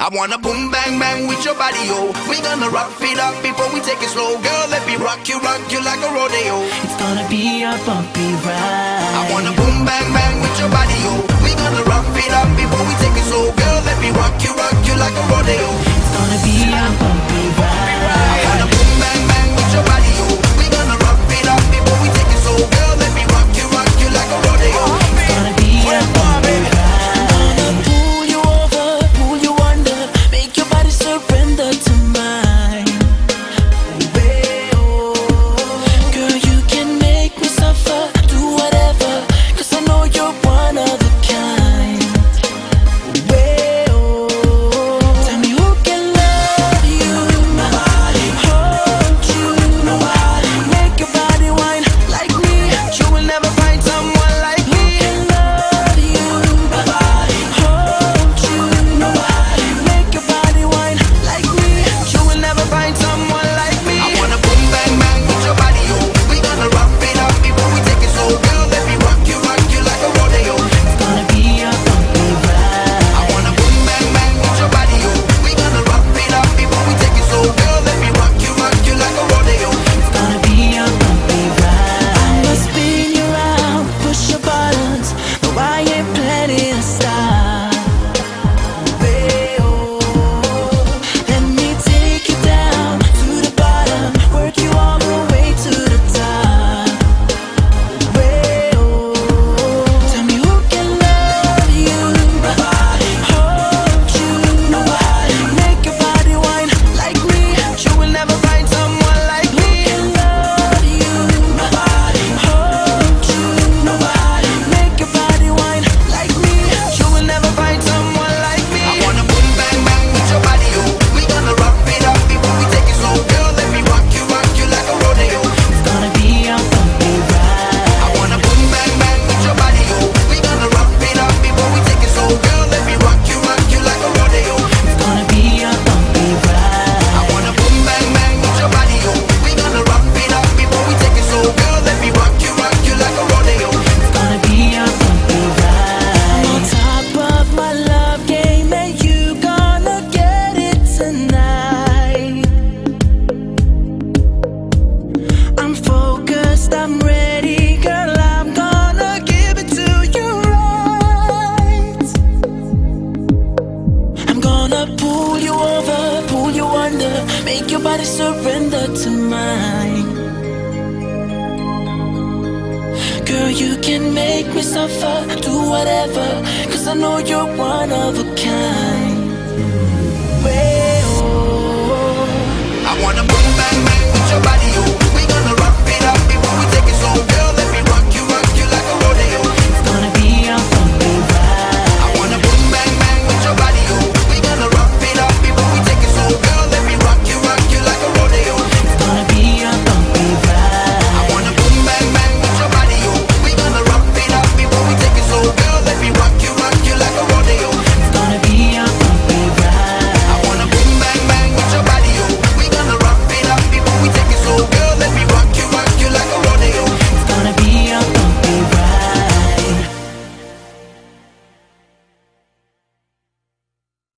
I wanna boom bang bang with your body, yo. We gonna rock it up before we take it slow. Girl, let me rock you like a rodeo. It's gonna be a bumpy ride. I wanna boom bang bang with your body, yo. We gonna rock it up before we take it slow. Girl, let me rock you like a rodeo. It's gonna be a bumpy ride. I wanna boom bang bang with your body, yo. We gonna rock it up before we take it slow. Girl, let me rock you like a rodeo. It's gonna be a bumpy ride. Gonna pull you over, pull you under, make your body surrender to mine. Girl, you can make me suffer, do whatever, 'cause I know you're one of a kind. Tell me who can love you, nobody, hold you, nobody, make your body whine like me. You will never find someone like Who me. can love you, nobody, hold you, nobody, make your body whine like me. You will never find someone like me. I wanna boom bang bang with your body, yo. We gonna rock it up before we take it slow. Girl, let me rock you like a rodeo. It's gonna be a bumpy ride. I wanna boom bang bang with your body, yo. We gonna rock it up before we take it slow. Girl, let me rock you like a rodeo. It's gonna be a bumpy ride. I'ma spin you round, push your buttons, but I ain't planning to stop. Let me take you down to the bottom, work you all the way to the top. Tell me who can love you, nobody, hold you, nobody, make your body whine like me. You will never find someone like Who me. can love you, nobody, hold you, nobody, make your body whine like me. You will never find someone like me. I wanna boom bang bang with your body, yo. We gonna rock it up before we take it slow. Girl, let me rock you like a rodeo. It's gonna be a bumpy ride. I wanna boom bang bang with your body, yo. We gonna rock it up before we take it slow. Girl, let me rock you like a rodeo. It's gonna be a bumpy ride. I wanna boom bang bang with your body, yo. We gonna rock it up before we take it slow. Girl, let me rock you like a rodeo. It's gonna be a bumpy ride. I'm on top of my love game, and you gonna get it tonight. I'm focused, I'm ready, girl, I'm gonna give it to you right. I'm gonna pull you over, pull you under, make your body surrender to mine. Girl, you can make me suffer, do whatever, 'cause I know you're one of a kind.